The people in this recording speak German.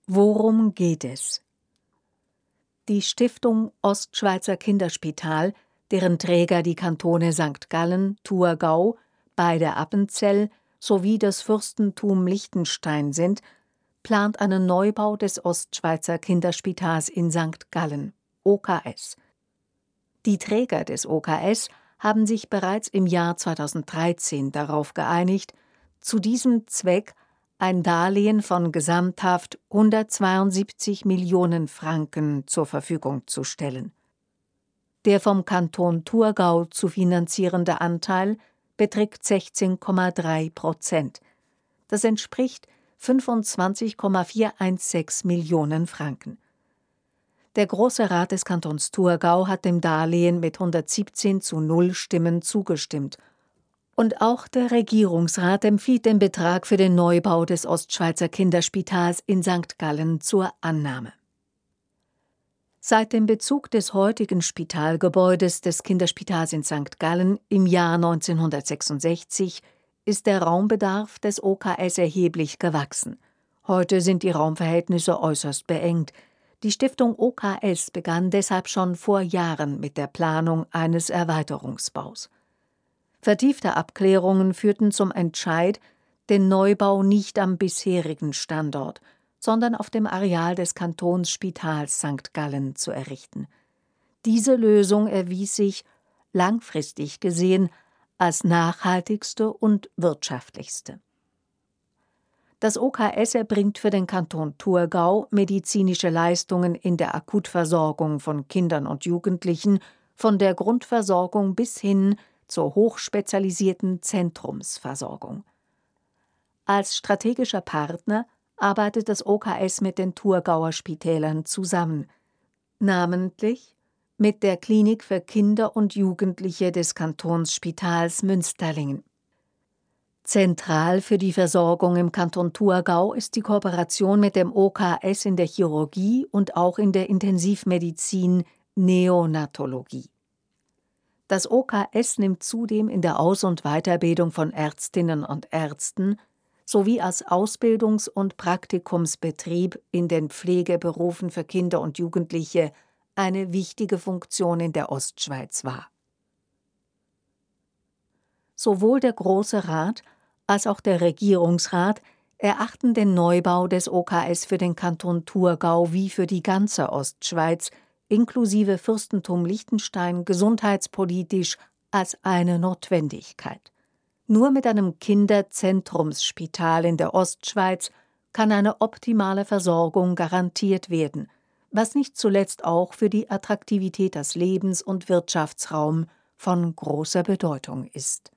Worum geht es? Die Stiftung Ostschweizer Kinderspital, deren Träger die Kantone St. Gallen, Thurgau, beide Appenzell sowie das Fürstentum Liechtenstein sind, plant einen Neubau des Ostschweizer Kinderspitals in St. Gallen, OKS. Die Träger des OKS haben sich bereits im Jahr 2013 darauf geeinigt, zu diesem Zweck ein Darlehen von gesamthaft 172 Millionen Franken zur Verfügung zu stellen. Der vom Kanton Thurgau zu finanzierende Anteil beträgt 16,3%. Das entspricht 25,416 Millionen Franken. Der Grosse Rat des Kantons Thurgau hat dem Darlehen mit 117:0 Stimmen zugestimmt. Und auch der Regierungsrat empfiehlt den Betrag für den Neubau des Ostschweizer Kinderspitals in St. Gallen zur Annahme. Seit dem Bezug des heutigen Spitalgebäudes des Kinderspitals in St. Gallen im Jahr 1966 ist der Raumbedarf des OKS erheblich gewachsen. Heute sind die Raumverhältnisse äußerst beengt. Die Stiftung OKS begann deshalb schon vor Jahren mit der Planung eines Erweiterungsbaus. Vertiefte Abklärungen führten zum Entscheid, den Neubau nicht am bisherigen Standort, sondern auf dem Areal des Kantonsspitals St. Gallen zu errichten. Diese Lösung erwies sich, langfristig gesehen, als nachhaltigste und wirtschaftlichste. Das OKS erbringt für den Kanton Thurgau medizinische Leistungen in der Akutversorgung von Kindern und Jugendlichen, von der Grundversorgung bis hin zur hochspezialisierten Zentrumsversorgung. Als strategischer Partner arbeitet das OKS mit den Thurgauer Spitälern zusammen, namentlich mit der Klinik für Kinder und Jugendliche des Kantonsspitals Münsterlingen. Zentral für die Versorgung im Kanton Thurgau ist die Kooperation mit dem OKS in der Chirurgie und auch in der Intensivmedizin Neonatologie. Das OKS nimmt zudem in der Aus- und Weiterbildung von Ärztinnen und Ärzten sowie als Ausbildungs- und Praktikumsbetrieb in den Pflegeberufen für Kinder und Jugendliche eine wichtige Funktion in der Ostschweiz wahr. Sowohl der Grosse Rat als auch der Regierungsrat erachten den Neubau des OKS für den Kanton Thurgau wie für die ganze Ostschweiz inklusive Fürstentum Liechtenstein gesundheitspolitisch als eine Notwendigkeit. Nur mit einem Kinderzentrumsspital in der Ostschweiz kann eine optimale Versorgung garantiert werden, was nicht zuletzt auch für die Attraktivität als Lebens- und Wirtschaftsraum von großer Bedeutung ist.